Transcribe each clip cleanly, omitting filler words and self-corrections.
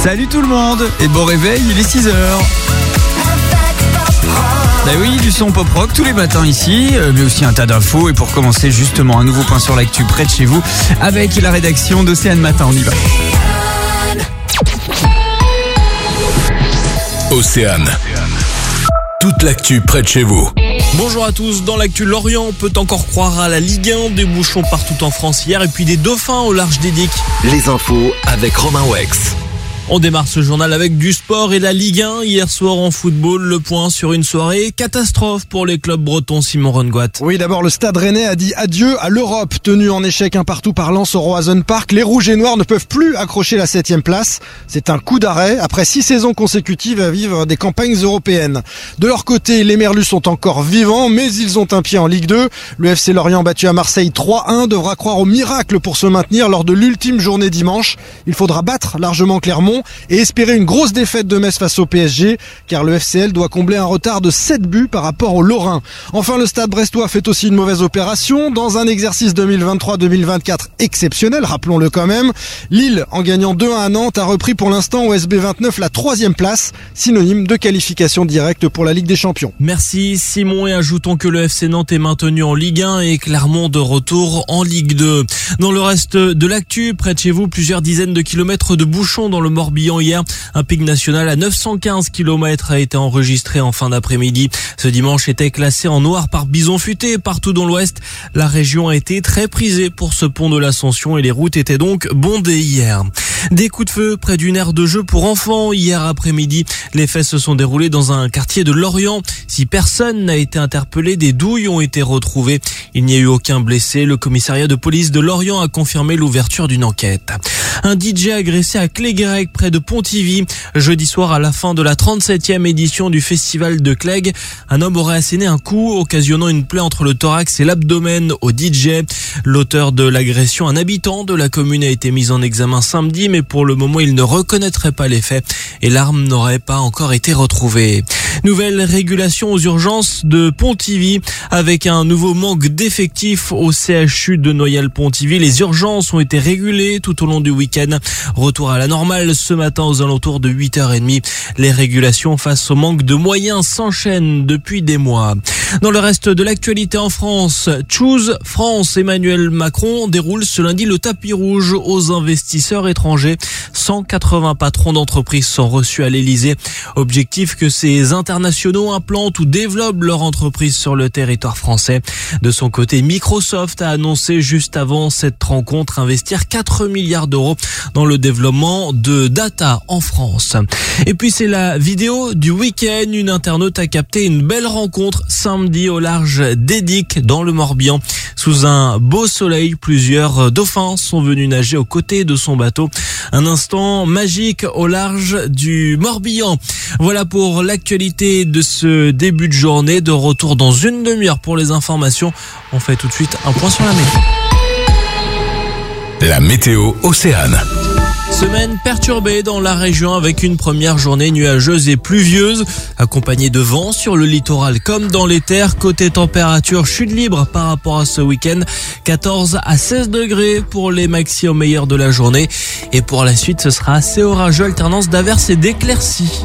Salut tout le monde et bon réveil, il est 6h. Bah oui, du son pop-rock tous les matins ici, mais aussi un tas d'infos. Et pour commencer justement un nouveau point sur l'actu près de chez vous avec la rédaction d'Océane Matin, on y va. Océane, toute l'actu près de chez vous. Bonjour à tous, dans l'actu, Lorient peut encore croire à la Ligue 1, des bouchons partout en France hier et puis des dauphins au large des Diques. Les infos avec Romain Wex. On démarre ce journal avec du sport et la Ligue 1. Hier soir en football, le point sur une soirée catastrophe pour les clubs bretons. Simon Rongoat. Oui, d'abord le Stade Rennais a dit adieu à l'Europe. Tenu en échec un partout par Lens au Roazhon Park, les Rouges et Noirs ne peuvent plus accrocher la 7e place. C'est un coup d'arrêt après 6 saisons consécutives à vivre des campagnes européennes. De leur côté, les Merlus sont encore vivants, mais ils ont un pied en Ligue 2. Le FC Lorient battu à Marseille 3-1 devra croire au miracle pour se maintenir lors de l'ultime journée dimanche. Il faudra battre largement Clermont et espérer une grosse défaite de Metz face au PSG, car le FCL doit combler un retard de 7 buts par rapport aux Lorrains. Enfin, le Stade brestois fait aussi une mauvaise opération dans un exercice 2023-2024 exceptionnel, rappelons-le quand même. Lille, en gagnant 2-1 à Nantes, a repris pour l'instant au SB 29 la 3e place, synonyme de qualification directe pour la Ligue des Champions. Merci Simon, et ajoutons que le FC Nantes est maintenu en Ligue 1 et Clermont de retour en Ligue 2. Dans le reste de l'actu, près de chez vous, plusieurs dizaines de kilomètres de bouchons dans le Morbihan hier. Un pic national à 915 km a été enregistré en fin d'après-midi. Ce dimanche était classé en noir par bison futé. Partout dans l'ouest, la région a été très prisée pour ce pont de l'Ascension et les routes étaient donc bondées hier. Des coups de feu près d'une aire de jeu pour enfants hier après-midi. Les faits se sont déroulés dans un quartier de Lorient. Si personne n'a été interpellé, des douilles ont été retrouvées. Il n'y a eu aucun blessé. Le commissariat de police de Lorient a confirmé l'ouverture d'une enquête. Un DJ agressé à Cléguerec près de Pontivy. Jeudi soir, à la fin de la 37e édition du festival de Clegg, un homme aurait asséné un coup, occasionnant une plaie entre le thorax et l'abdomen au DJ. L'auteur de l'agression, un habitant de la commune, a été mis en examen samedi, mais pour le moment, il ne reconnaîtrait pas les faits et l'arme n'aurait pas encore été retrouvée. Nouvelle régulation aux urgences de Pontivy avec un nouveau manque d'effectifs au CHU de Noyal-Pontivy. Les urgences ont été régulées tout au long du week-end. Retour à la normale ce matin aux alentours de 8h30. Les régulations face au manque de moyens s'enchaînent depuis des mois. Dans le reste de l'actualité en France, Choose France, Emmanuel Macron déroule ce lundi le tapis rouge aux investisseurs étrangers. 180 patrons d'entreprises sont reçus à l'Elysée. Objectif que ces internationaux implantent ou développent leur entreprise sur le territoire français. De son côté, Microsoft a annoncé juste avant cette rencontre investir 4 milliards d'euros dans le développement de data en France. Et puis c'est la vidéo du week-end. Une internaute a capté une belle rencontre samedi au large des Diques dans le Morbihan. Sous un beau soleil, plusieurs dauphins sont venus nager aux côtés de son bateau. Un instant magique au large du Morbihan. Voilà pour l'actualité de ce début de journée. De retour dans une demi-heure pour les informations. On fait tout de suite un point sur la météo. La météo Océane. Semaine perturbée dans la région avec une première journée nuageuse et pluvieuse, accompagnée de vent sur le littoral comme dans les terres. Côté température, chute libre par rapport à ce week-end, 14 à 16 degrés pour les maxi au meilleur de la journée. Et pour la suite, ce sera assez orageux, alternance d'averses et d'éclaircies.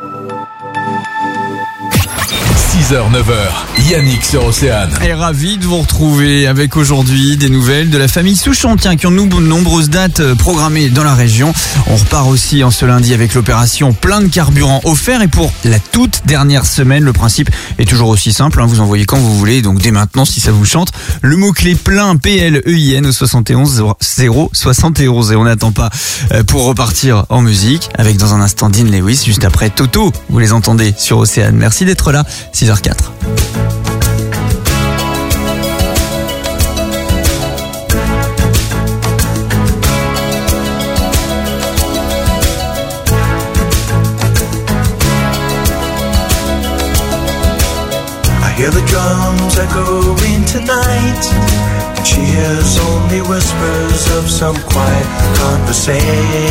6h, 9h, Yannick sur Océane. Et ravi de vous retrouver avec aujourd'hui des nouvelles de la famille Souchon, qui ont de nombreuses dates programmées dans la région. On repart aussi en ce lundi avec l'opération plein de carburant offert. Et pour la toute dernière semaine, le principe est toujours aussi simple. Vous envoyez quand vous voulez, donc dès maintenant si ça vous chante. Le mot-clé plein, P-L-E-I-N au 71 0 71. Et on n'attend pas pour repartir en musique avec dans un instant Dean Lewis, juste après Toto. Vous les entendez sur Océane. Merci d'être là. 6h04. I hear the drums echoing tonight, and she hears only whispers of some quiet conversation.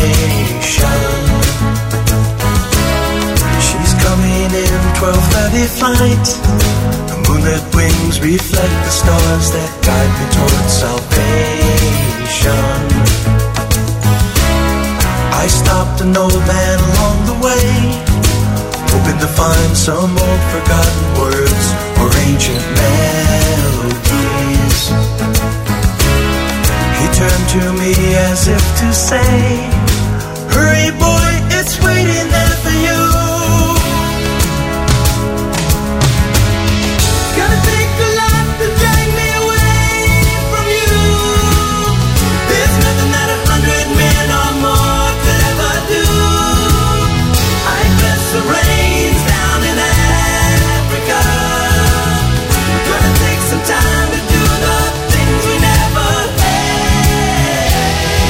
She's coming in 12:30 flight. The moonlit wings reflect the stars that guide me towards salvation. I stopped an old man along the way, hoping to find some old forgotten words or ancient melodies. He turned to me as if to say, hurry boy, it's waiting there for you. Gonna take a lot to drag me away from you. There's nothing that 100 men or more could ever do. I bless the rains down in Africa. We're gonna take some time to do the things we never had.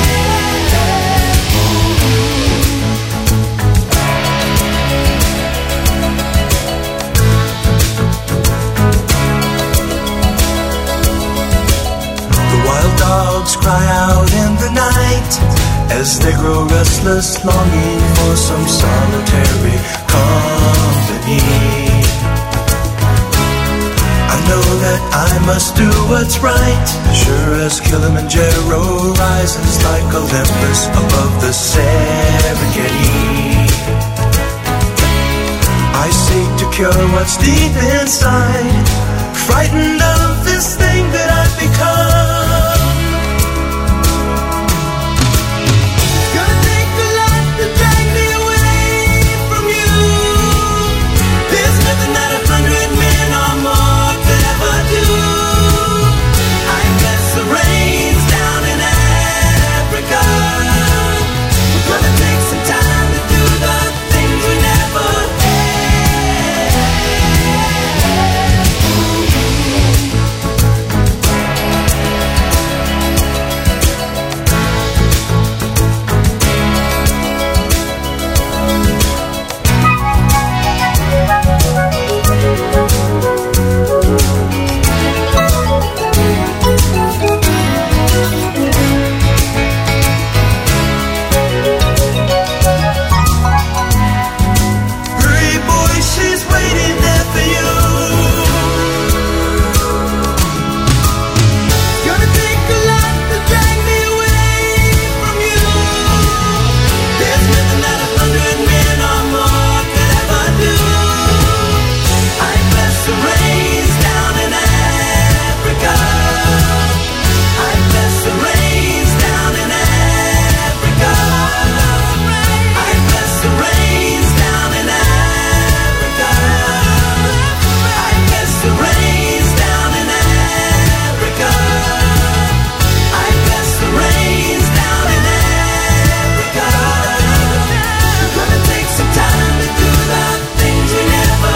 The wild dogs cry out in the night as they grow restless, longing for some solitary company. I know that I must do what's right, sure as Kilimanjaro rises like Olympus above the Serengeti. I seek to cure what's deep inside, frightened of this thing that I've become. Gonna take a lot to drag me away from you. There's nothing that 100 men or more could ever do. I bless the rains down in Africa. We're gonna take some time to do the things we never had. Hurry boy, she's waiting there for you. Gonna take a lot to drag me away from you. There's nothing that 100 men or more could ever do. I bless the rains down in Africa. I bless the rains down in Africa. I bless the rains down in Africa. I bless the rains down in Africa. I bless the rains down in Africa. We're gonna take some time to do the things we never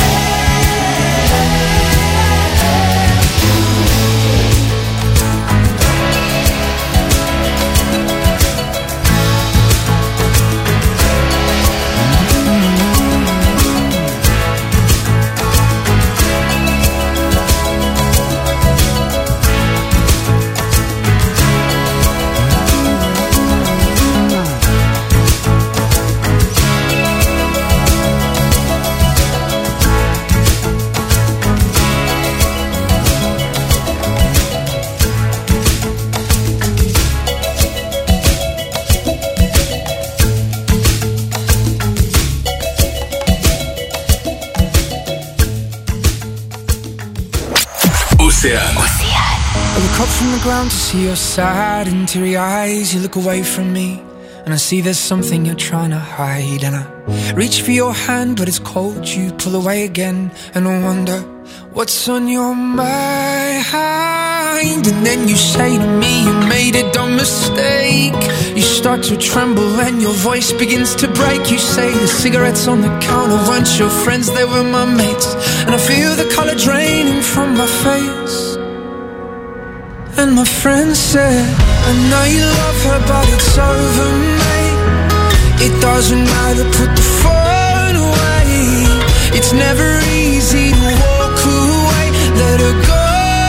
Océane. I look up from the ground to see your sad and teary eyes. You look away from me and I see there's something you're trying to hide. And I reach for your hand but it's cold. You pull away again and I wonder what's on your mind. And then you say to me you made a dumb mistake. You start to tremble and your voice begins to break. You say the cigarettes on the counter weren't your friends, they were my mates. And I feel the color draining from my face. And my friend said, I know you love her but it's over, mate. It doesn't matter, put the phone away. It's never easy to walk away. Let her go,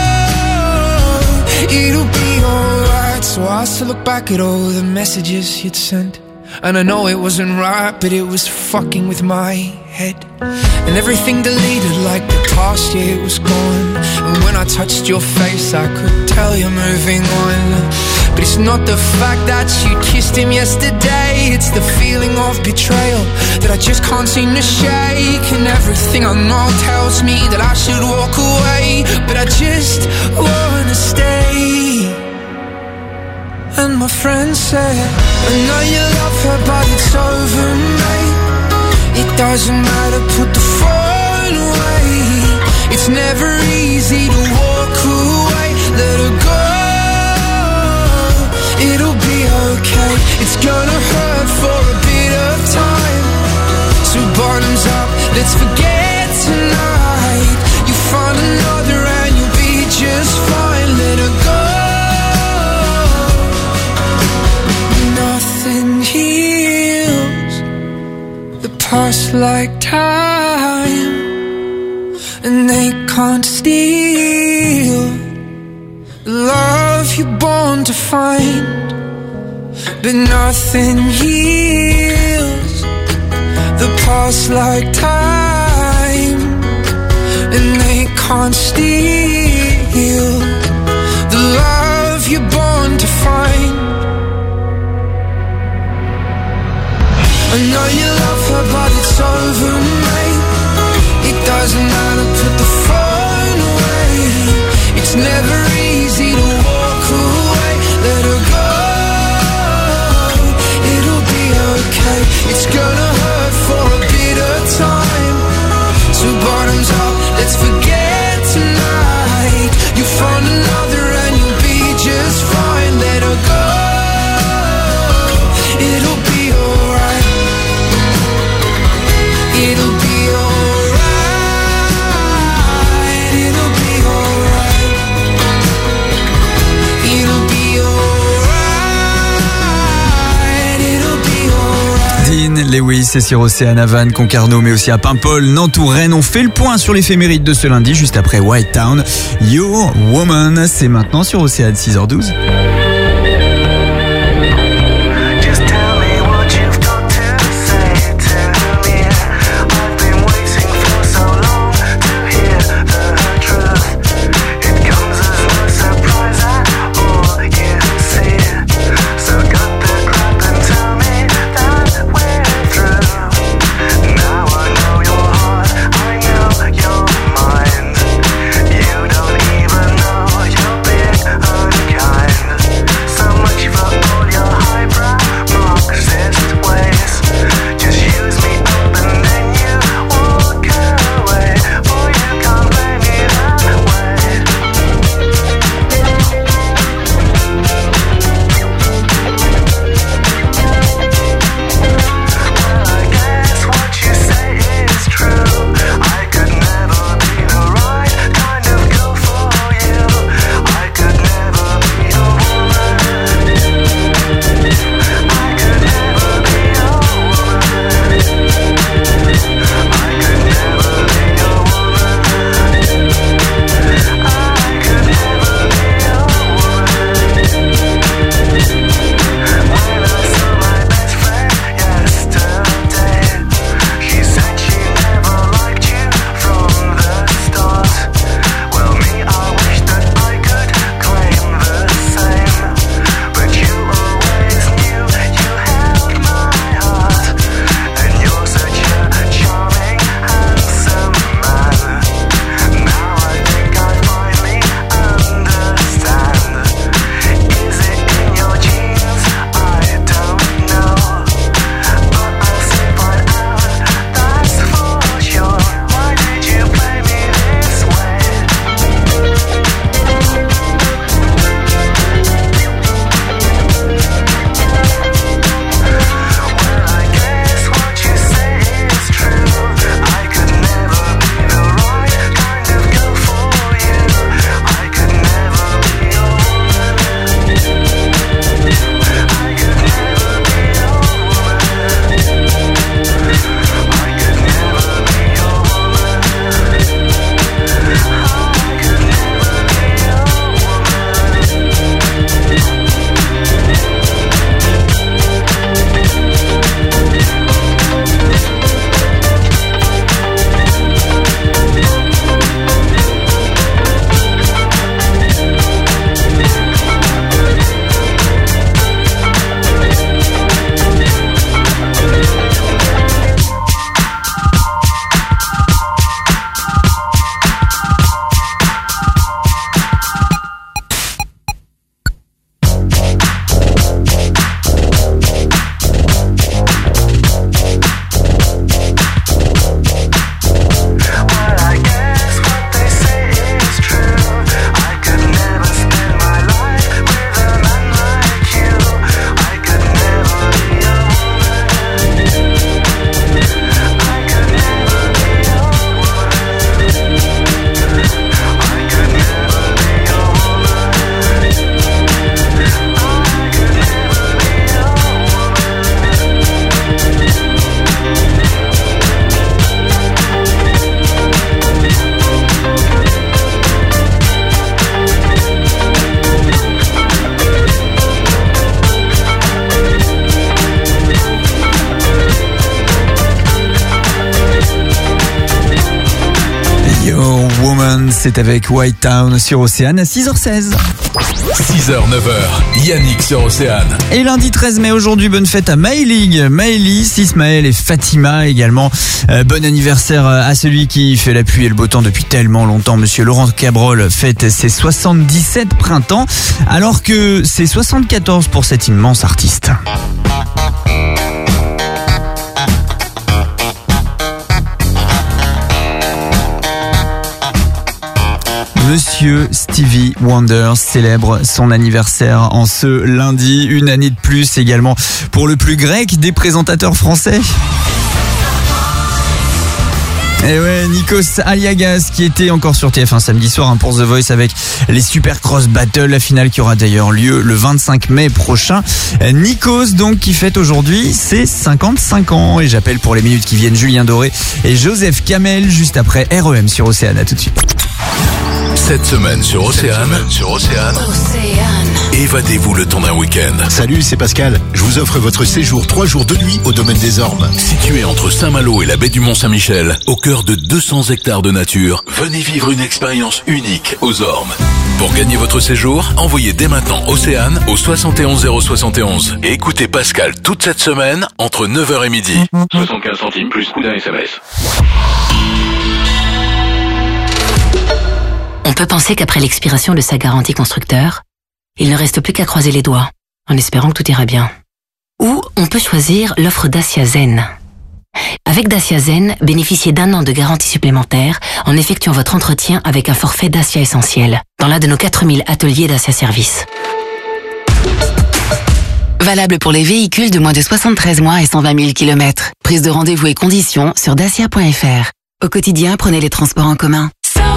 it'll be alright. So I still look back at all the messages you'd sent, and I know it wasn't right, but it was fucking with my head, and everything deleted like the past year was gone. And when I touched your face, I could tell you're moving on. But it's not the fact that you kissed him yesterday, it's the feeling of betrayal that I just can't seem to shake. And everything I know tells me that I should walk away, but I just wanna stay. And my friend said, I know you love her, but it's over, mate. It doesn't matter, put the phone away. It's never easy to walk away. Let her go, it'll be okay. It's gonna hurt for a bit of time. So bottoms up, let's forget tonight. You find another and you'll be just fine. Let her go. Nothing heals the past like time, and they can't steal the love you're born to find. But nothing heals the past like time, and they can't steal the love you're born to find. I know you love her, but it's over, mate. It doesn't matter, put the phone away. It's never easy to walk away. Let her go, it'll be okay. It's gonna hurt for a bit of time. So bottoms up, let's forget tonight. You found another and you'll be just fine. Let her go, it'll be alright. It'll be alright. It'll be alright. It'll be alright. It'll be alright. Dean Lewis et sur Océane à Vannes, Concarneau, mais aussi à Paimpol, Nantes ou Rennes. On fait le point sur l'éphéméride de ce lundi, juste après White Town. Your Woman, c'est maintenant sur Océane, 6h12. Just tell me what you've got to say to me. I've been waiting for so long to hear the truth. It comes as no surprise at all, you see. So cut the crap and tell me that we're through. Now I know your heart, I know your mind. You don't even know you're big unkind. c'est avec White Town sur Océane à 6h16. 6h, 9h, Yannick sur Océane. Et lundi 13 mai aujourd'hui, bonne fête à Maëlig, Maëlys, Ismaël et Fatima également. Bon anniversaire à celui qui fait la pluie et le beau temps depuis tellement longtemps. Monsieur Laurent Cabrol fête ses 77 printemps, alors que c'est 74 pour cet immense artiste. Monsieur Stevie Wonder célèbre son anniversaire en ce lundi. Une année de plus également pour le plus grec des présentateurs français. Et ouais, Nikos Aliagas qui était encore sur TF1 samedi soir pour The Voice avec les Super Cross Battle, la finale qui aura d'ailleurs lieu le 25 mai prochain. Nikos donc qui fête aujourd'hui ses 55 ans. Et j'appelle pour les minutes qui viennent Julien Doré et Joseph Kamel juste après REM sur Océane. À tout de suite. Cette semaine sur Océane, évadez-vous le temps d'un week-end. Salut, c'est Pascal. Je vous offre votre séjour 3 jours 2 nuits au domaine des Ormes. Situé entre Saint-Malo et la baie du Mont-Saint-Michel, au cœur de 200 hectares de nature, venez vivre une expérience unique aux Ormes. Pour gagner votre séjour, envoyez dès maintenant Océane au 71 071 et écoutez Pascal toute cette semaine entre 9h et midi. 75 centimes plus coût d'un SMS. On peut penser qu'après l'expiration de sa garantie constructeur, il ne reste plus qu'à croiser les doigts, en espérant que tout ira bien. Ou on peut choisir l'offre Dacia Zen. Avec Dacia Zen, bénéficiez d'1 an de garantie supplémentaire en effectuant votre entretien avec un forfait Dacia Essentiel, dans l'un de nos 4000 ateliers Dacia Service. Valable pour les véhicules de moins de 73 mois et 120 000 km. Prise de rendez-vous et conditions sur dacia.fr. Au quotidien, prenez les transports en commun.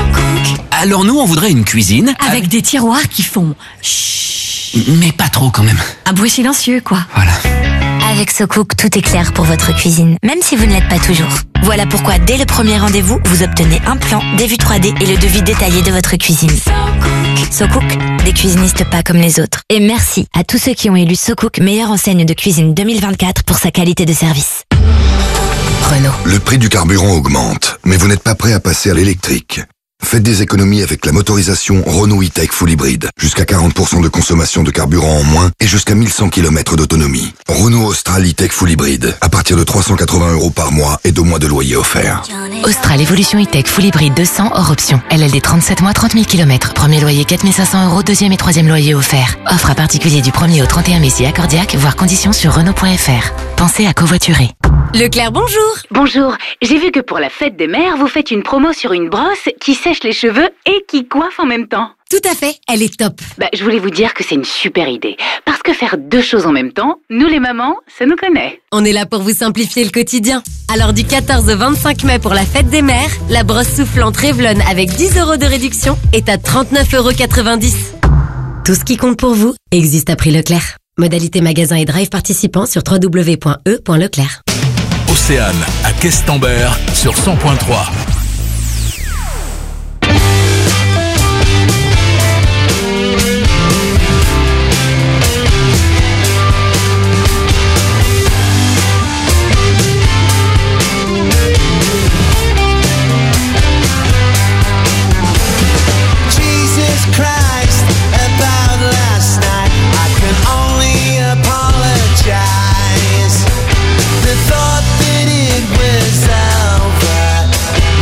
Alors nous, on voudrait une cuisine avec des tiroirs qui font chut. Mais pas trop quand même. Un bruit silencieux, quoi. Voilà. Avec SoCook, tout est clair pour votre cuisine, même si vous ne l'êtes pas toujours. Voilà pourquoi, dès le premier rendez-vous, vous obtenez un plan, des vues 3D et le devis détaillé de votre cuisine. SoCook, des cuisinistes pas comme les autres. Et merci à tous ceux qui ont élu SoCook meilleure enseigne de cuisine 2024 pour sa qualité de service. Renault. Le prix du carburant augmente, mais vous n'êtes pas prêt à passer à l'électrique. Faites des économies avec la motorisation Renault E-Tech Full Hybrid. Jusqu'à 40% de consommation de carburant en moins et jusqu'à 1100 km d'autonomie. Renault Austral E-Tech Full Hybrid. À partir de 380 € par mois et 2 mois de loyer offert. Austral Evolution E-Tech Full Hybrid 200 hors option. LLD 37 mois, 30 000 km. Premier loyer 4 500 €, deuxième et troisième loyer offert. Offre à particulier du 1er au 31 mai si accordiaque, voire conditions sur Renault.fr. Pensez à covoiturer. Leclerc, bonjour. Bonjour, j'ai vu que pour la fête des mères, vous faites une promo sur une brosse qui sèche les cheveux et qui coiffe en même temps. Tout à fait, elle est top. Je voulais vous dire que c'est une super idée. Parce que faire 2 choses en même temps, nous les mamans, ça nous connaît. On est là pour vous simplifier le quotidien. Alors du 14 au 25 mai pour la fête des mères, la brosse soufflante Revlon avec 10 € de réduction est à 39,90 €. Tout ce qui compte pour vous existe à prix Leclerc. Modalité magasin et drive participant sur www.e.leclerc. Océane à Questembert sur 100.3. The thought that it was over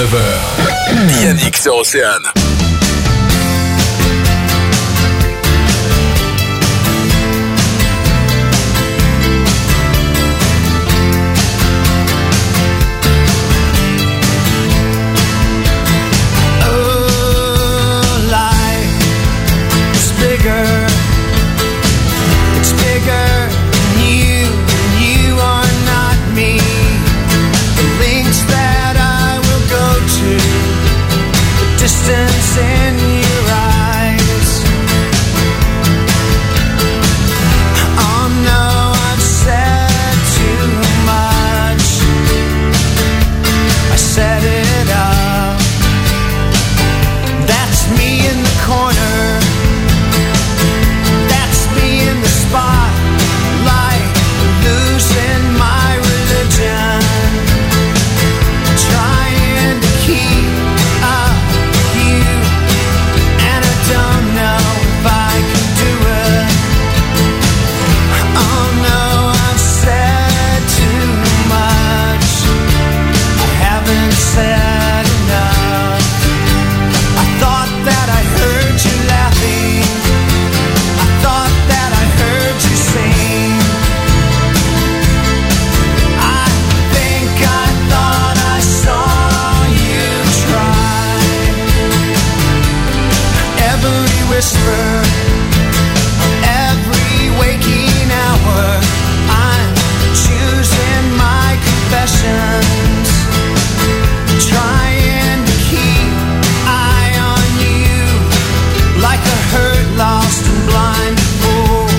9h. Yannick sur Océane. Distance in your eyes. Oh no, I've said too much. I set it up. That's me in the corner. That's me in the spotlight, losing my religion, trying to keep up. And I don't know if I can do it. Oh no, I've said too much. I haven't said enough. I thought that I heard you laughing. I thought that I heard you sing. I think I thought I saw you try. Every whisper, every waking hour, I'm choosing my confessions, trying to keep eye on you, like a hurt, lost and blind fool.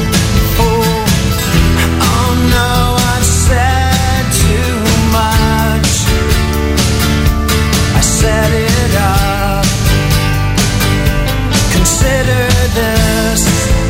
Oh no, I've said too much. I set it up. Consider this,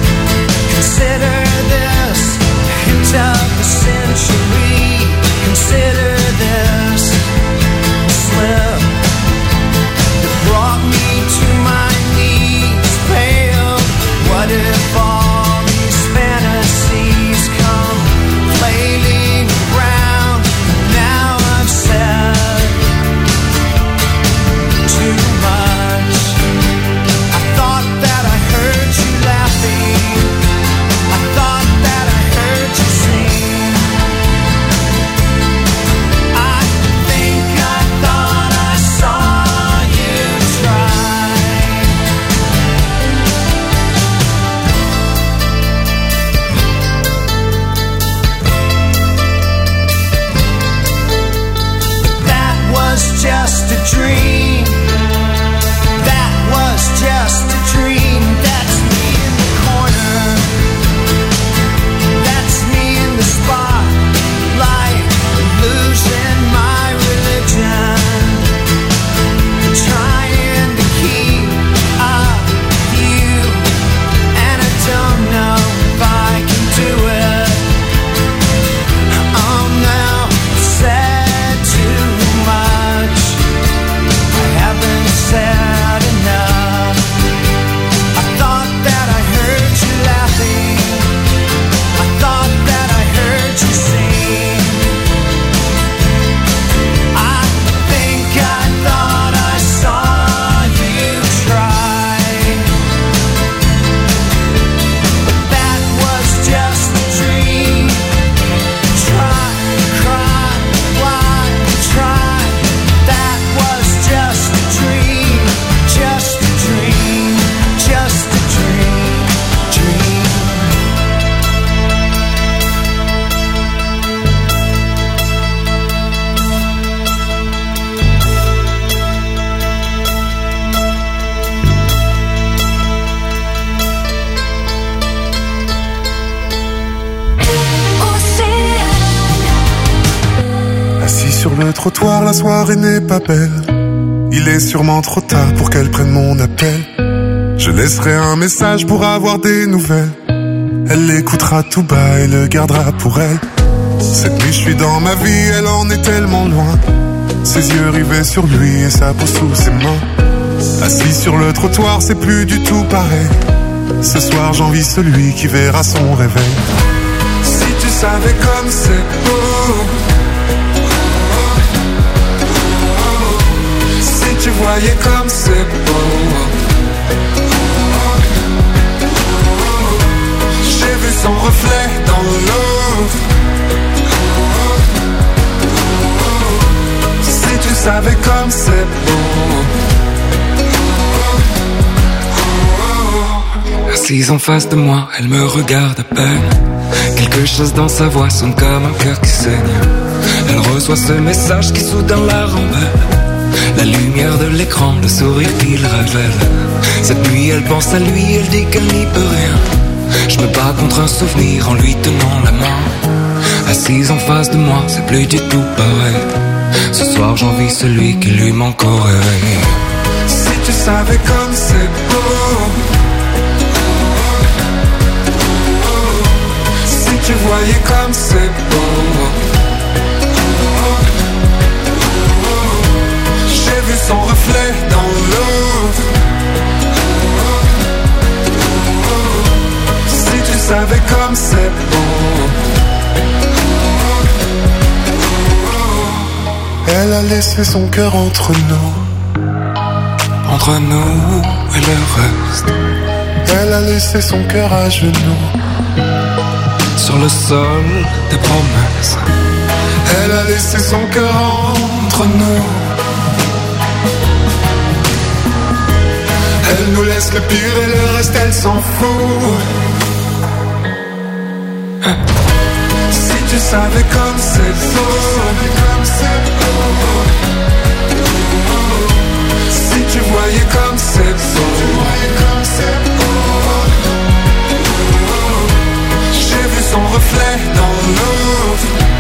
hint of the century. Consider this slip that brought me to my knees, pale. What if all these fantasies come flailing around? Now I've said too much. I thought that I heard you laughing. I thought that I heard you sing. I think I thought I saw you try. That was just a dream. That was just a dream. That's me in the corner. That's me in the spotlight, losing my religion, trying to keep up with you, and I don't know if I can do it. Oh no, said too much. I haven't said enough. I thought that I heard you laughing. I thought that I heard you sing. I think I thought I saw you try. But that was just a dream. Try, cry, why try? That was just a dream. Just a dream. Just a dream. Dream. Assis sur le trottoir, la soirée n'est pas belle. Il est sûrement trop tard pour qu'elle prenne mon appel. Je laisserai un message pour avoir des nouvelles. Elle l'écoutera tout bas et le gardera pour elle. Cette nuit je suis dans ma vie, elle en est tellement loin. Ses yeux rivés sur lui et sa peau sous ses mains. Assis sur le trottoir, c'est plus du tout pareil. Ce soir j'envie celui qui verra son réveil. Si tu savais comme c'est beau. voyais comme c'est beau. J'ai vu son reflet dans l'eau. Si tu savais comme c'est beau. Assise en face de moi, elle me regarde à peine. Quelque chose dans sa voix sonne comme un cœur qui saigne. Elle reçoit ce message qui soudain la rembelle. La lumière de l'écran, le sourire qu'il révèle. Cette nuit elle pense à lui, elle dit qu'elle n'y peut rien. Je me bats contre un souvenir en lui tenant la main. Assise en face de moi, c'est plus du tout pareil. Ce soir j'envie celui qui lui manque au réveil. Si tu savais comme c'est beau. Si tu voyais comme c'est beau. J'ai vu son reflet dans l'eau. Si tu savais comme c'est beau. Elle a laissé son cœur entre nous. Entre nous et le reste. Elle a laissé son cœur à genoux. Sur le sol des promesses. Elle a laissé son cœur entre nous. Elle nous laisse le pire et le reste elle s'en fout. Si tu savais comme c'est beau. Si tu voyais comme c'est beau. J'ai vu son reflet dans l'eau.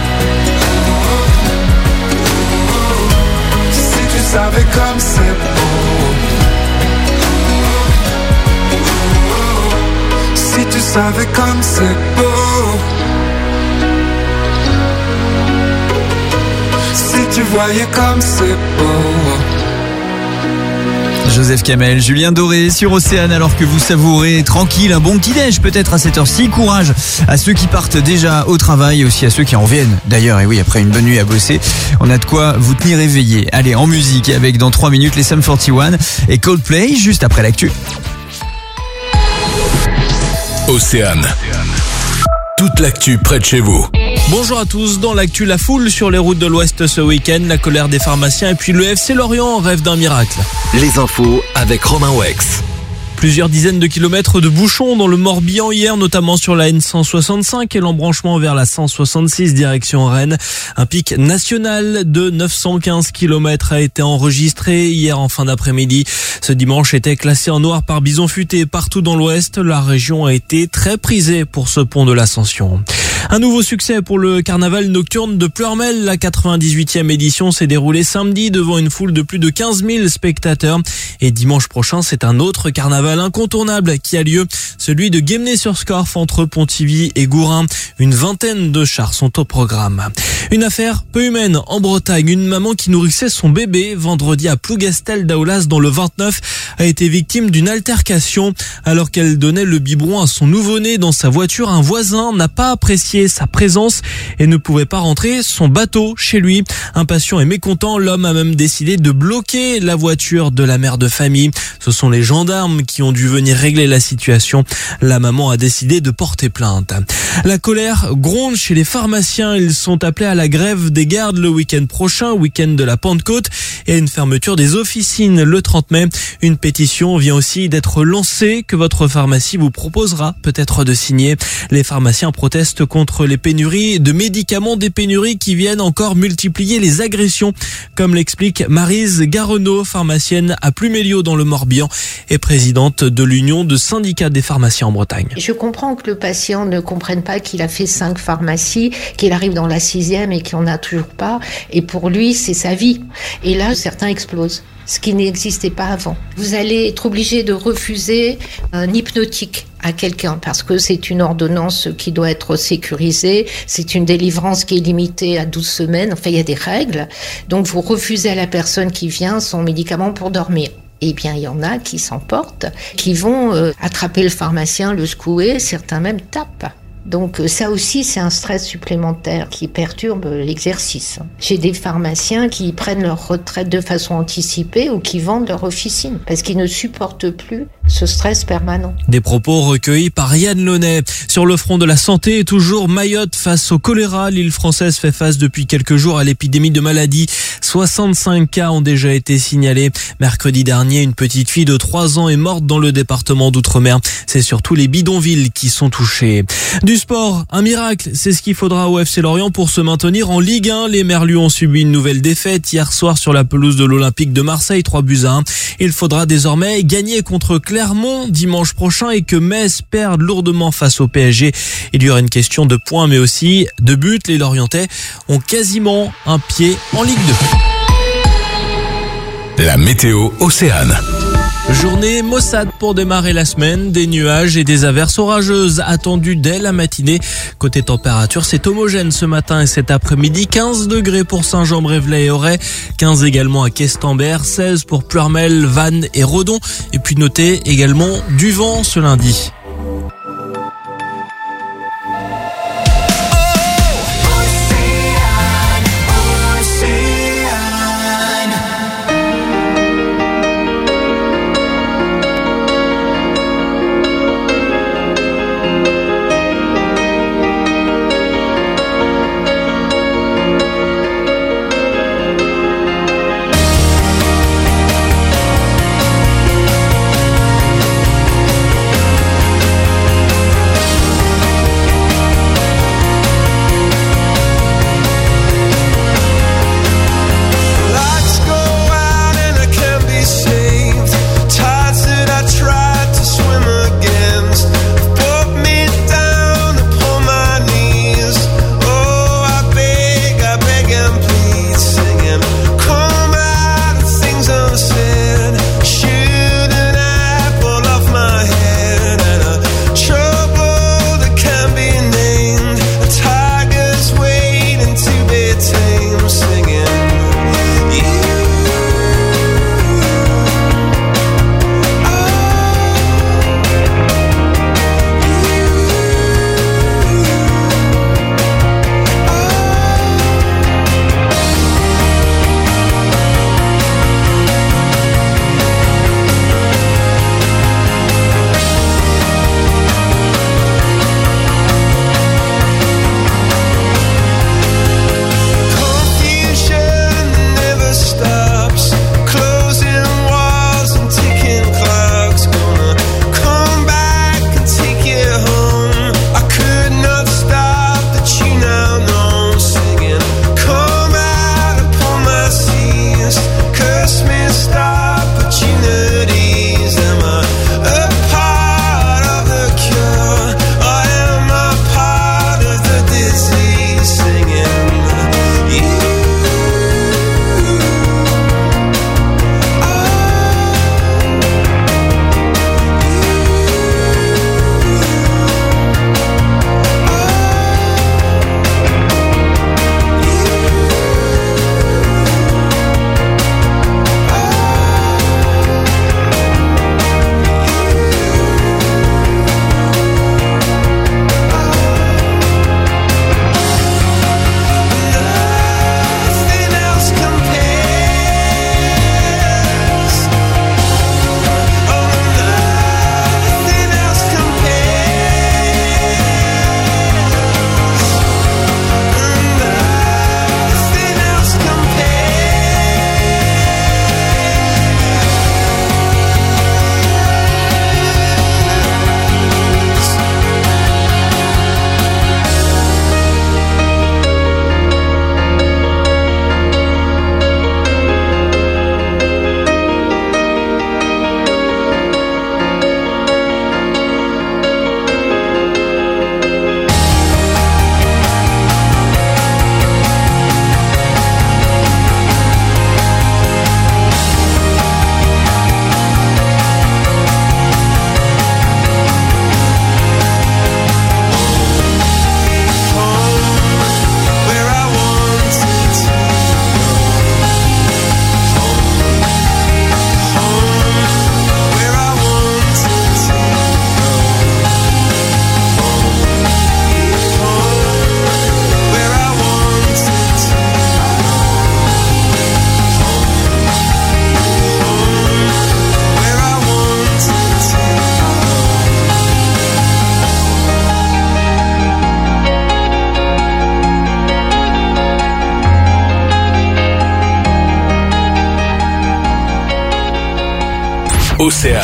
Si tu savais comme c'est beau. Si tu savais comme c'est beau. Si tu voyais comme c'est beau. Joseph Kamel, Julien Doré sur Océane, alors que vous savourez tranquille un bon petit déj peut-être à cette heure-ci. Courage à ceux qui partent déjà au travail et aussi à ceux qui en reviennent d'ailleurs. Et oui, après une bonne nuit à bosser, on a de quoi vous tenir éveillé. Allez, en musique avec dans 3 minutes les Sum 41 et Coldplay juste après l'actu. Océane. Toute l'actu près de chez vous. Bonjour à tous, dans l'actu, la foule sur les routes de l'Ouest ce week-end, la colère des pharmaciens et puis le FC Lorient rêve d'un miracle. Les infos avec Romain Wex. Plusieurs dizaines de kilomètres de bouchons dans le Morbihan hier, notamment sur la N165 et l'embranchement vers la 166 direction Rennes. Un pic national de 915 km a été enregistré hier en fin d'après-midi. Ce dimanche était classé en noir par Bison Futé. Partout dans l'Ouest, la région a été très prisée pour ce pont de l'Ascension. Un nouveau succès pour le carnaval nocturne de Pleurmel. La 98e édition s'est déroulée samedi devant une foule de plus de 15 000 spectateurs. Et dimanche prochain, c'est un autre carnaval incontournable qui a lieu, celui de Guémené-sur-Scorff entre Pontivy et Gourin. Une vingtaine de chars sont au programme. Une affaire peu humaine en Bretagne. Une maman qui nourrissait son bébé vendredi à Plougastel-Daoulas dans le 29 a été victime d'une altercation. Alors qu'elle donnait le biberon à son nouveau-né dans sa voiture, un voisin n'a pas apprécié sa présence et ne pouvait pas rentrer son bateau chez lui. Impatient et mécontent, l'homme a même décidé de bloquer la voiture de la mère de famille. Ce sont les gendarmes qui ont dû venir régler la situation. La maman a décidé de porter plainte. La colère gronde chez les pharmaciens. Ils sont appelés à la grève des gardes le week-end prochain, week-end de la Pentecôte, et à une fermeture des officines le 30 mai. Une pétition vient aussi d'être lancée que votre pharmacie vous proposera peut-être de signer. Les pharmaciens protestent contre les pénuries de médicaments, des pénuries qui viennent encore multiplier les agressions, comme l'explique Maryse Garenot, pharmacienne à Pluméliau dans le Morbihan et présidente de l'Union de syndicats des pharmaciens en Bretagne. Je comprends que le patient ne comprenne pas qu'il a fait 5 pharmacies, qu'il arrive dans la 6e et qu'il n'en a toujours pas. Et pour lui, c'est sa vie. Et là, certains explosent, ce qui n'existait pas avant. Vous allez être obligé de refuser un hypnotique à quelqu'un parce que c'est une ordonnance qui doit être sécurisée, c'est une délivrance qui est limitée à 12 semaines, enfin il y a des règles. Donc vous refusez à la personne qui vient son médicament pour dormir. Eh bien, il y en a qui s'emportent, qui vont attraper le pharmacien, le secouer, certains même tapent. Donc ça aussi, c'est un stress supplémentaire qui perturbe l'exercice. J'ai des pharmaciens qui prennent leur retraite de façon anticipée ou qui vendent leur officine parce qu'ils ne supportent plus ce stress permanent. Des propos recueillis par Yann Launay. Sur le front de la santé, toujours Mayotte face au choléra. L'île française fait face depuis quelques jours à l'épidémie de maladie. 65 cas ont déjà été signalés. Mercredi dernier, une petite fille de 3 ans est morte dans le département d'Outre-mer. C'est surtout les bidonvilles qui sont touchés. Du sport, un miracle, c'est ce qu'il faudra au FC Lorient pour se maintenir en Ligue 1. Les Merlus ont subi une nouvelle défaite hier soir sur la pelouse de l'Olympique de Marseille, 3-1. Il faudra désormais gagner contre Clermont dimanche prochain et que Metz perde lourdement face au PSG. Il y aura une question de points mais aussi de buts. Les Lorientais ont quasiment un pied en Ligue 2. La météo Océane. Journée maussade pour démarrer la semaine, des nuages et des averses orageuses attendues dès la matinée. Côté température, c'est homogène ce matin et cet après-midi. 15 degrés pour Saint-Jean-Brévelay et Auray, 15 également à Questembert, 16 pour Pluermel, Vannes et Redon. Et puis notez également du vent ce lundi. Océane.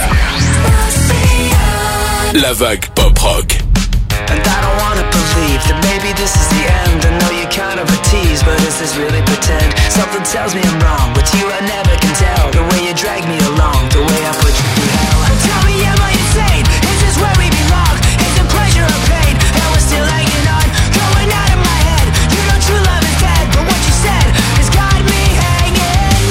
La vague pop rock. And I don't wanna believe that maybe this is the end. I know you're kind of a tease, but is this really pretend? Something tells me I'm wrong. With you I never can tell. The way you drag me along, the way I put you through hell. Tell me, am I insane? Is this where we belong? Is it pleasure or pain? And we're still hanging on, going out of my head. You know true love is dead, but what you said has got me hanging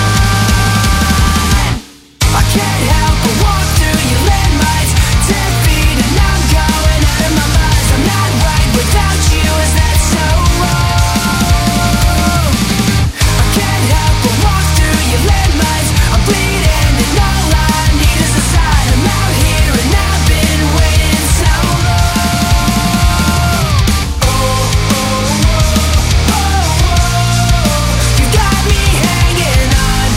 on. I can't help but walk through your landmines. 10 feet and I'm going out of my mind. I'm not right without you, is that so wrong? I can't help but walk through your landmines. I'm bleeding and all I need is a sign. I'm out here and I've been waiting so long. You got me hanging on.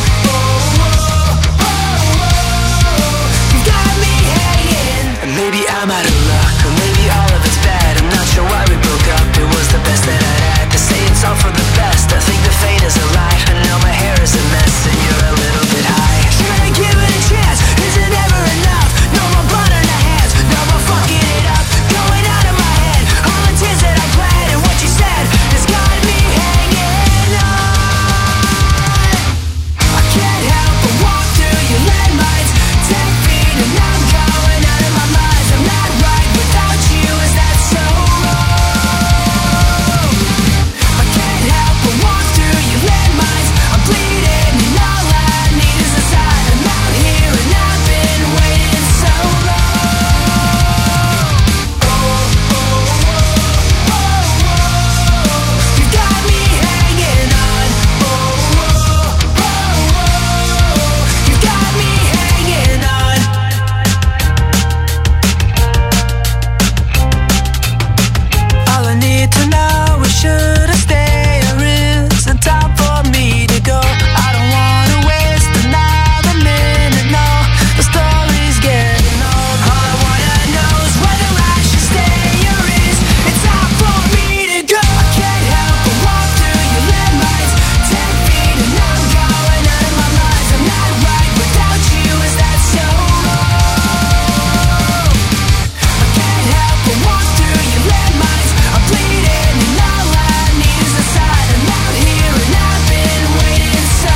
You got me hanging. And maybe I'm out of luck, or maybe all of it's bad. I'm not sure why we broke up. It was the best that I'd had. They say it's all for the best. I think the fate is a lie. And now my hair is a mess, and you're a little bit high. Should I give it a chance? Is it ever enough? No more blood on our hands. No more fucking it up. Going out of my head. All the tears that I bled and what you said has got me hanging on. I can't help but walk through your landmines. 10 feet and I'm going out of my mind. I'm not right without you, is that so wrong? I can't help but walk through your landmines. I'm bleeding and all I need is a sign. I'm out here and I've been waiting so long. You got me hanging on. You got me hanging on. All I need to know is should I stay or is it time for me to go? I don't wanna waste another minute, no. The story's getting old. All I wanna know is whether I should stay or is it time for me to go? I can't help but walk through your landmines. 10 feet and I'm going out of my mind. I'm not right without you, is that so wrong? I can't help but walk through your landmines. I'm bleeding and all I need is a sign. I'm out here and I've been waiting so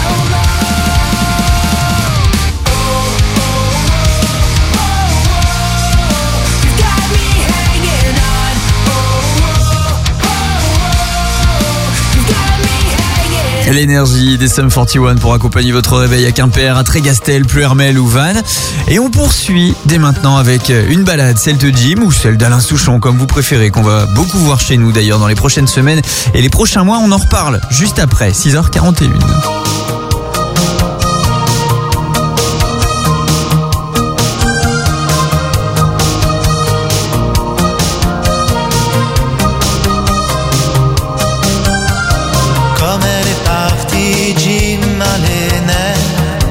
long. You got me hanging on. You got me hanging. L'énergie des Sum 41 pour accompagner votre réveil à Quimper, à Trégastel, Pluhermel ou Vannes. Et on poursuit dès maintenant avec une balade, celle de Jim ou celle d'Alain Souchon, comme vous préférez, qu'on va beaucoup voir chez nous d'ailleurs dans les prochaines semaines et les prochains mois. On en reparle juste après, 6h41. Comme elle est partie, Jim a les nerfs.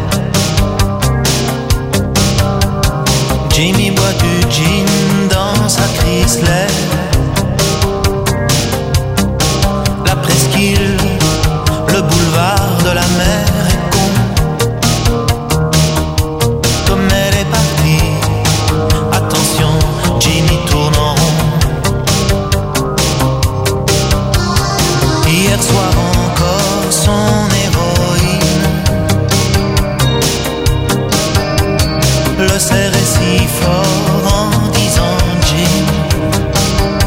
Jimmy boit du gin dans sa Chrysler. La presqu'île, le boulevard de la mer est con. Comme elle est partie, attention, Jimmy tourne en rond. Hier soir encore son héroïne le serrait si fort en disant Jim,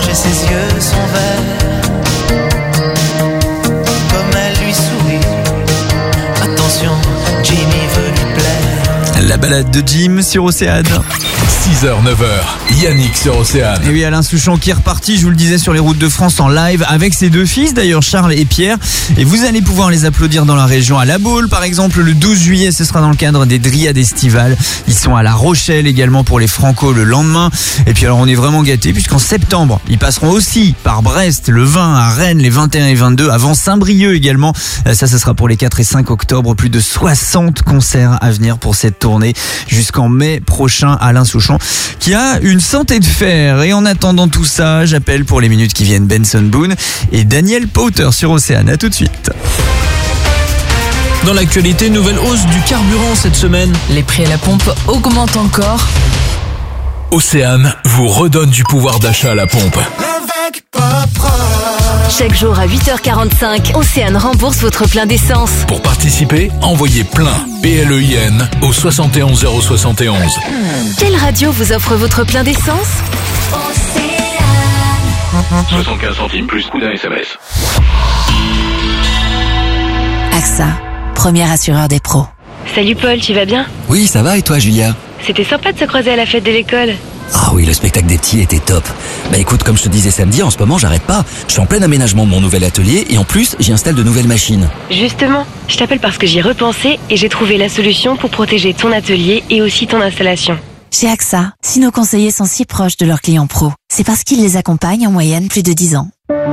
et ses yeux sont verts. Comme elle lui sourit, attention, Jimmy veut lui plaire. La balade de Jim sur Océane. 6h, 9h, Yannick sur Océane. Et oui, Alain Souchon qui est reparti, je vous le disais, sur les routes de France en live avec ses deux fils, d'ailleurs Charles et Pierre. Et vous allez pouvoir les applaudir dans la région, à La Baule par exemple, le 12 juillet, ce sera dans le cadre des Dryades estivales. Ils sont à La Rochelle également pour les Franco le lendemain. Et puis alors on est vraiment gâtés puisqu'en septembre, ils passeront aussi par Brest le 20, à Rennes les 21 et 22, avant Saint-Brieuc également. Ça sera pour les 4 et 5 octobre. Plus de 60 concerts à venir pour cette tournée jusqu'en mai prochain. Alain Souchon qui a une santé de fer. Et en attendant tout ça, j'appelle pour les minutes qui viennent Benson Boone et Daniel Powter sur Océane. À tout de suite. Dans l'actualité, nouvelle hausse du carburant cette semaine. Les prix à la pompe augmentent encore. Océane vous redonne du pouvoir d'achat à la pompe. Chaque jour à 8h45, Océane rembourse votre plein d'essence. Pour participer, envoyez plein, PLEIN, au 71 071. Quelle radio vous offre votre plein d'essence? 75 centimes plus coût d'un SMS. AXA, premier assureur des pros. Salut Paul, tu vas bien? Oui, ça va et toi, Julia? C'était sympa de se croiser à la fête de l'école. Ah oui, le spectacle des petits était top. Bah écoute, comme je te disais samedi, en ce moment j'arrête pas. Je suis en plein aménagement de mon nouvel atelier et en plus j'y installe de nouvelles machines. Justement, je t'appelle parce que j'y ai repensé et j'ai trouvé la solution pour protéger ton atelier et aussi ton installation. Chez AXA, si nos conseillers sont si proches de leurs clients pros, c'est parce qu'ils les accompagnent en moyenne plus de 10 ans.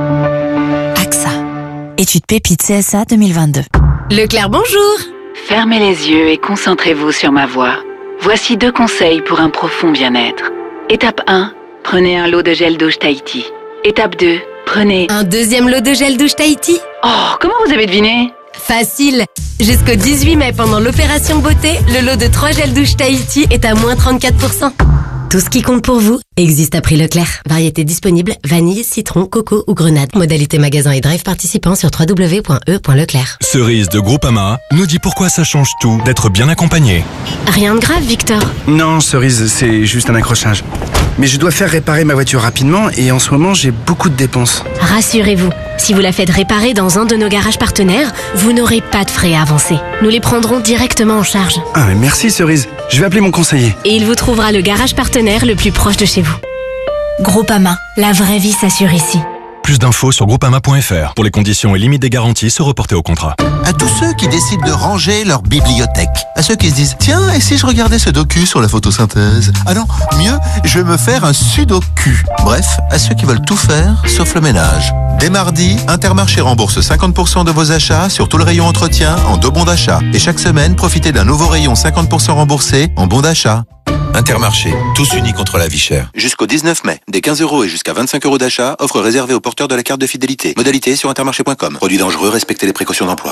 AXA. Étude Pépite CSA 2022. Leclerc, bonjour. Fermez les yeux et concentrez-vous sur ma voix. Voici 2 conseils pour un profond bien-être. Étape 1, prenez un lot de gel douche Tahiti. Étape 2, prenez... Un deuxième lot de gel douche Tahiti? Oh, comment vous avez deviné? Facile. Jusqu'au 18 mai, pendant l'opération beauté, le lot de 3 gels douche Tahiti est à moins 34%. Tout ce qui compte pour vous existe à prix Leclerc. Variété disponible, vanille, citron, coco ou grenade. Modalité magasin et drive participant sur www.e.leclerc. Cerise de Groupama nous dit pourquoi ça change tout d'être bien accompagné. Rien de grave, Victor. Non, Cerise, c'est juste un accrochage. Mais je dois faire réparer ma voiture rapidement et en ce moment, j'ai beaucoup de dépenses. Rassurez-vous, si vous la faites réparer dans un de nos garages partenaires, vous n'aurez pas de frais à avancer. Nous les prendrons directement en charge. Ah, mais merci Cerise. Je vais appeler mon conseiller. Et il vous trouvera le garage partenaire le plus proche de chez vous. Groupama, la vraie vie s'assure ici. Plus d'infos sur groupama.fr. Pour les conditions et limites des garanties, se reporter au contrat. À tous ceux qui décident de ranger leur bibliothèque. À ceux qui se disent, tiens, et si je regardais ce docu sur la photosynthèse? Ah non, mieux, je vais me faire un sudoku. Bref, à ceux qui veulent tout faire, sauf le ménage. Dès mardi, Intermarché rembourse 50% de vos achats sur tout le rayon entretien en 2 bons d'achat. Et chaque semaine, profitez d'un nouveau rayon 50% remboursé en bons d'achat. Intermarché, tous unis contre la vie chère. Jusqu'au 19 mai, des 15 € et jusqu'à 25 € d'achat, offre réservée aux porteurs de la carte de fidélité. Modalité sur intermarché.com. Produit dangereux, respectez les précautions d'emploi.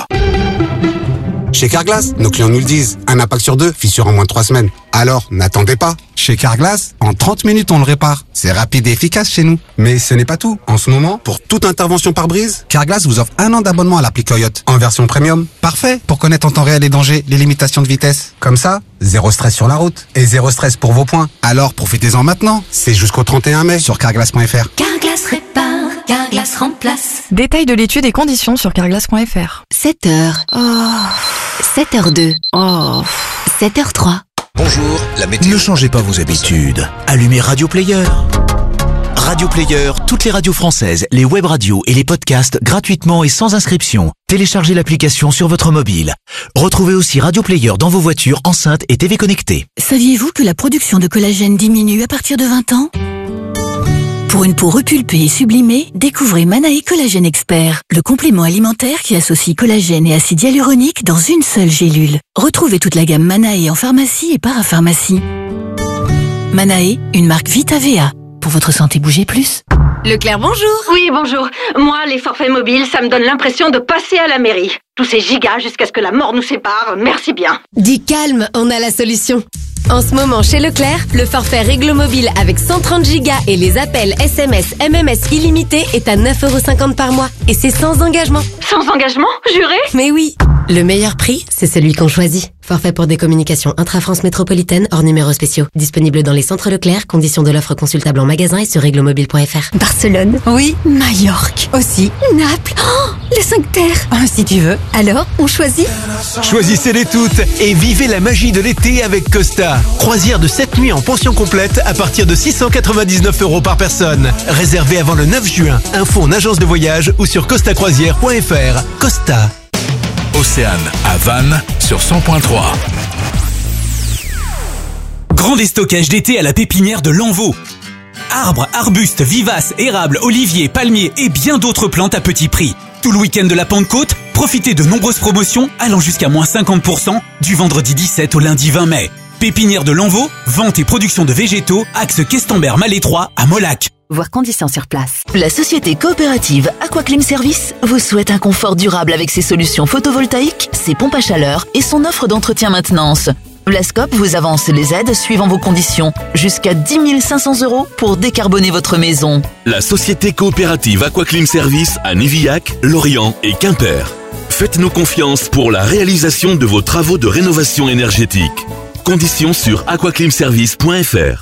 Chez Carglass, nos clients nous le disent. Un impact sur 2, fissure en moins de 3 semaines. Alors, n'attendez pas. Chez Carglass, en 30 minutes, on le répare. C'est rapide et efficace chez nous. Mais ce n'est pas tout. En ce moment, pour toute intervention par brise, Carglass vous offre 1 an d'abonnement à l'appli Coyote en version premium. Parfait pour connaître en temps réel les dangers, les limitations de vitesse. Comme ça, zéro stress sur la route et zéro stress pour vos points. Alors, profitez-en maintenant. C'est jusqu'au 31 mai sur carglass.fr. Carglass répare, Carglass remplace. Détail de l'étude et conditions sur carglass.fr. 7h. Oh. 7h02. Oh. 7h03. Bonjour, la météo. Ne changez pas vos habitudes. Allumez Radio Player. Radio Player, toutes les radios françaises, les web radios et les podcasts gratuitement et sans inscription. Téléchargez l'application sur votre mobile. Retrouvez aussi Radio Player dans vos voitures, enceintes et TV connectées. Saviez-vous que la production de collagène diminue à partir de 20 ans? Pour une peau repulpée et sublimée, découvrez Manae Collagène Expert, le complément alimentaire qui associe collagène et acide hyaluronique dans une seule gélule. Retrouvez toute la gamme Manae en pharmacie et parapharmacie. Manae, une marque Vitavea. Pour votre santé, bougez plus. Leclerc, bonjour. Oui, bonjour. Moi, les forfaits mobiles, ça me donne l'impression de passer à la mairie. Tous ces gigas jusqu'à ce que la mort nous sépare, merci bien. Dis calme, on a la solution. En ce moment, chez Leclerc, le forfait Réglo Mobile avec 130 Go et les appels SMS, MMS illimités est à 9,50 € par mois. Et c'est sans engagement. Sans engagement, juré? Mais oui. Le meilleur prix, c'est celui qu'on choisit. Forfait pour des communications intra-France métropolitaine hors numéros spéciaux. Disponible dans les centres Leclerc, conditions de l'offre consultable en magasin et sur réglomobile.fr. Barcelone. Oui. Majorque. Aussi. Naples. Oh, les 5 terres. Si tu veux. Alors, on choisit? Choisissez-les toutes et vivez la magie de l'été avec Costa. Croisière de 7 nuits en pension complète à partir de 699 € par personne. Réservé avant le 9 juin. Info en agence de voyage ou sur costacroisière.fr. Costa. Océane à Vannes sur 100.3. Grand déstockage d'été à la pépinière de Lanvaux. Arbres, arbustes, vivaces, érables, oliviers, palmiers et bien d'autres plantes à petit prix. Tout le week-end de la Pentecôte, profitez de nombreuses promotions allant jusqu'à moins 50% du vendredi 17 au lundi 20 mai. Pépinière de Lanvaux, vente et production de végétaux, axe Questembert-Malétroit à Molac. Voir conditions sur place. La société coopérative Aquaclim Service vous souhaite un confort durable avec ses solutions photovoltaïques, ses pompes à chaleur et son offre d'entretien-maintenance. Vlascop vous avance les aides suivant vos conditions. Jusqu'à 10 500 € pour décarboner votre maison. La société coopérative Aquaclim Service à Névillac, Lorient et Quimper. Faites-nous confiance pour la réalisation de vos travaux de rénovation énergétique. Conditions sur aquaclimservice.fr.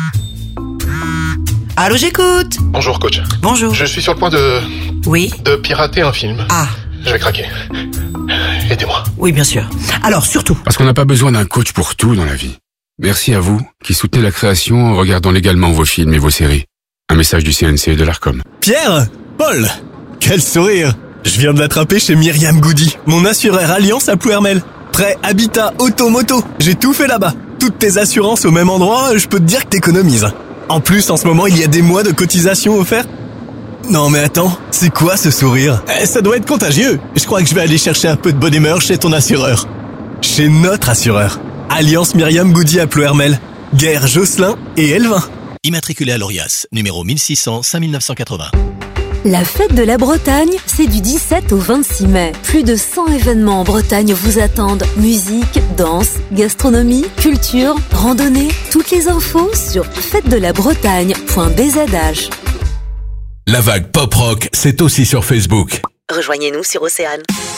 Allô, j'écoute. Bonjour coach. Bonjour. Je suis sur le point de... Oui. De pirater un film. Ah. Je vais craquer. Aidez-moi. Oui, bien sûr. Alors, surtout. Parce qu'on n'a pas besoin d'un coach pour tout dans la vie. Merci à vous qui soutenez la création en regardant légalement vos films et vos séries. Un message du CNC et de l'ARCOM. Pierre, Paul, quel sourire. Je viens de l'attraper chez Myriam Goody, mon assureur Alliance à Plouermel. Prêt, habitat, auto, moto, j'ai tout fait là-bas. Toutes tes assurances au même endroit, je peux te dire que t'économises. En plus, en ce moment, il y a des mois de cotisation offerts. Non mais attends, c'est quoi ce sourire? Ça doit être contagieux. Je crois que je vais aller chercher un peu de bonne humeur chez ton assureur. Chez notre assureur. Alliance Myriam Goody à Plouermel. Guerre Josselin et Elvin. Immatriculé à l'Orias, numéro 1600 5980. La fête de la Bretagne, c'est du 17 au 26 mai. Plus de 100 événements en Bretagne vous attendent. Musique, danse, gastronomie, culture, randonnée. Toutes les infos sur fêtedelabbretagne.bzh. La vague pop-rock, c'est aussi sur Facebook. Rejoignez-nous sur Océane.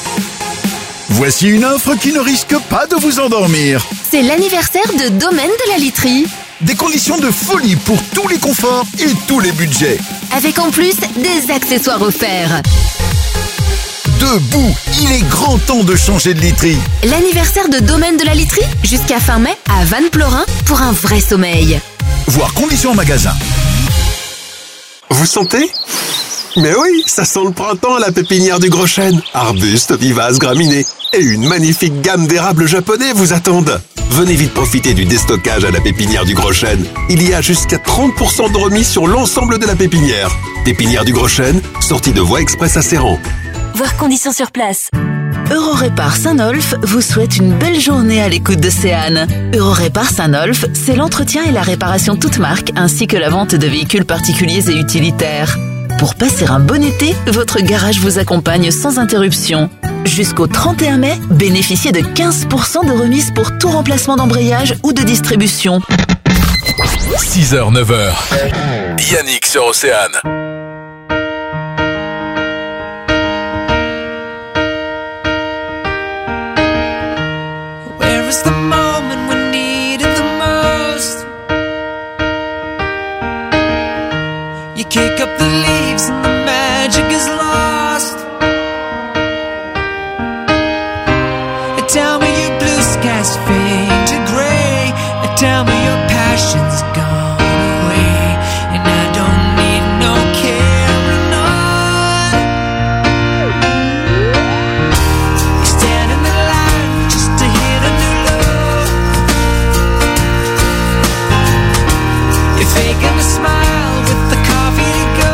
Voici une offre qui ne risque pas de vous endormir. C'est l'anniversaire de Domaine de la Literie. Des conditions de folie pour tous les conforts et tous les budgets. Avec en plus des accessoires offerts. Debout, il est grand temps de changer de literie. L'anniversaire de Domaine de la Literie, jusqu'à fin mai à Vannes-Plorin pour un vrai sommeil. Voir conditions en magasin. Vous sentez ? Mais oui, ça sent le printemps à la pépinière du Gros Chêne. Arbustes, vivaces, graminées et une magnifique gamme d'érables japonais vous attendent. Venez vite profiter du déstockage à la pépinière du Gros Chêne. Il y a jusqu'à 30% de remise sur l'ensemble de la pépinière. Pépinière du Gros Chêne, sortie de voie express à Serran. Voir conditions sur place. Eurorépar Saint-Nolf vous souhaite une belle journée à l'écoute d'Océane. Eurorépar Saint-Nolf, c'est l'entretien et la réparation toute marque ainsi que la vente de véhicules particuliers et utilitaires. Pour passer un bon été, votre garage vous accompagne sans interruption. Jusqu'au 31 mai, bénéficiez de 15% de remise pour tout remplacement d'embrayage ou de distribution. 6h, 9h. Yannick sur Océane. Where is the moment we need it the most? You kick up the leaves and the magic is lost. Tell me your blue skies fade to gray, and tell me your passion's gone away, and I don't need no carrying on. You stand in the line just to hit a new low. You're faking a smile with the coffee to go.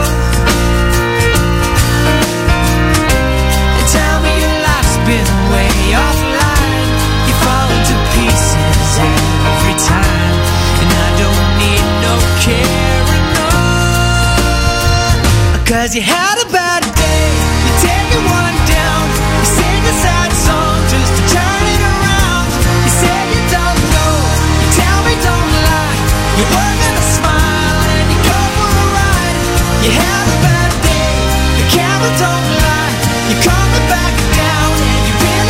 And tell me your life's been way offline. You fall into pieces every time, and I don't need no carrying on. Cause you had a bad day, you take it one down. You sing a sad song just to turn it around. You say you don't know, you tell me don't lie. You're working a smile and you go for a ride. You had a bad day, the camera don't lie. You're coming back down and you really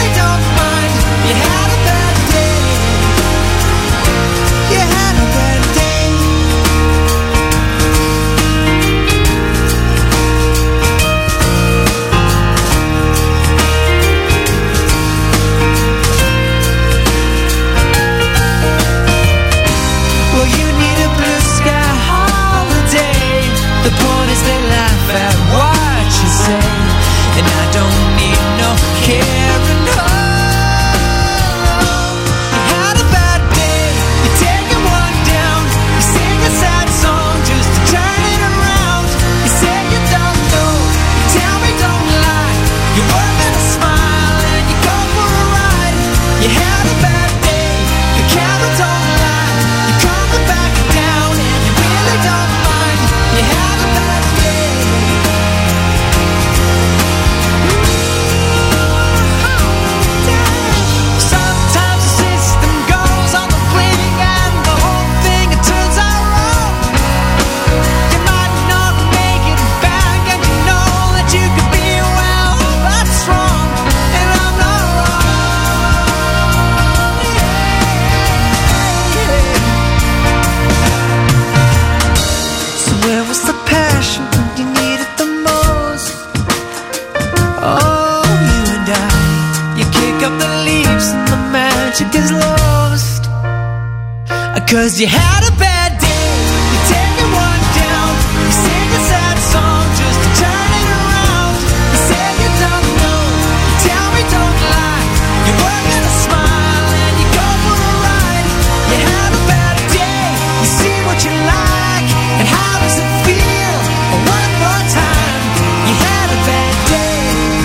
'Cause you had a bad day, you take one down, you sing a sad song just to turn it around. You say you don't know, you tell me don't lie, you work at a smile and you go for a ride. You have a bad day, you see what you like, and how does it feel? One more time, you had a bad day,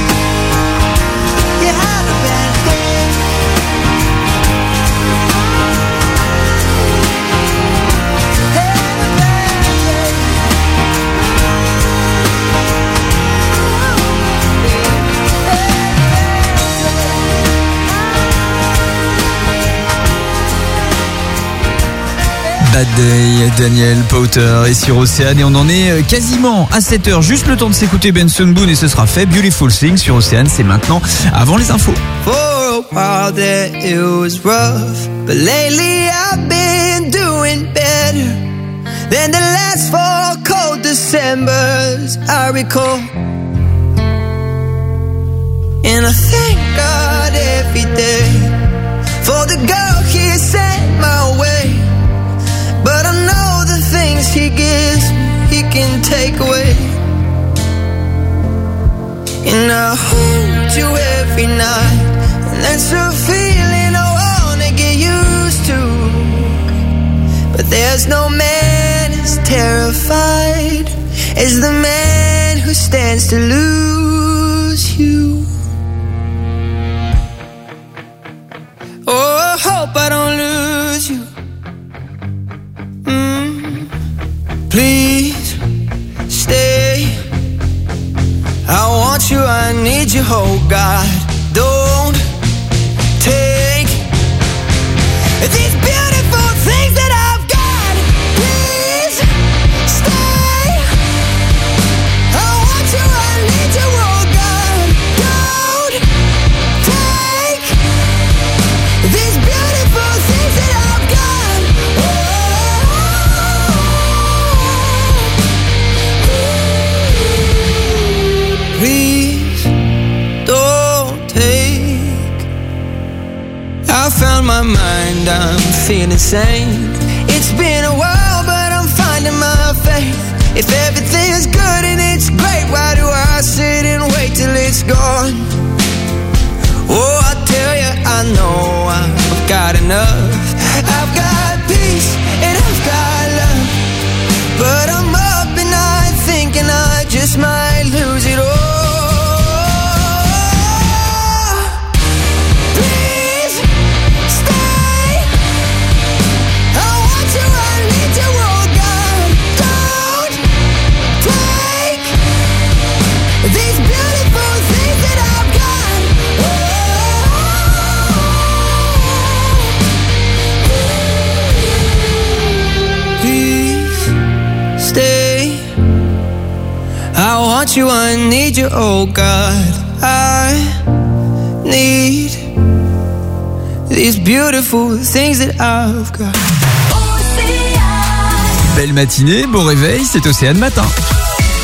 you had a bad day. Bad Day, Daniel Powter est sur Océane et on en est quasiment à 7h. Juste le temps de s'écouter Benson Boone et ce sera fait. Beautiful Thing sur Océane, c'est maintenant avant les infos. For a while there it was rough, but lately I've been doing better than the last 4 cold Decembers I recall. And I thank God every day for the girl He sent my way. But I know the things He gives me, He can take away. And I hold you every night, and that's a feeling I wanna get used to. But there's no man as terrified as the man who stands to lose you. Oh, I hope I don't lose you. Please stay. I want you, I need you, oh God. Don't take these beautiful things that I've got. Please stay. I want you, I need you, oh God. Don't take these beautiful things that I've got. Please don't take. I found my mind, I'm feeling sane. It's been a while, but I'm finding my faith. If everything's good and it's great, why do I sit and wait till it's gone? Oh, I tell you, I know I've got enough. I've got peace and I've got love, but I'm up and I'm thinking I just might lose it all. I want you, I need you, oh God. I need these beautiful things that I've got. Belle matinée, bon réveil, c'est Océane Matin.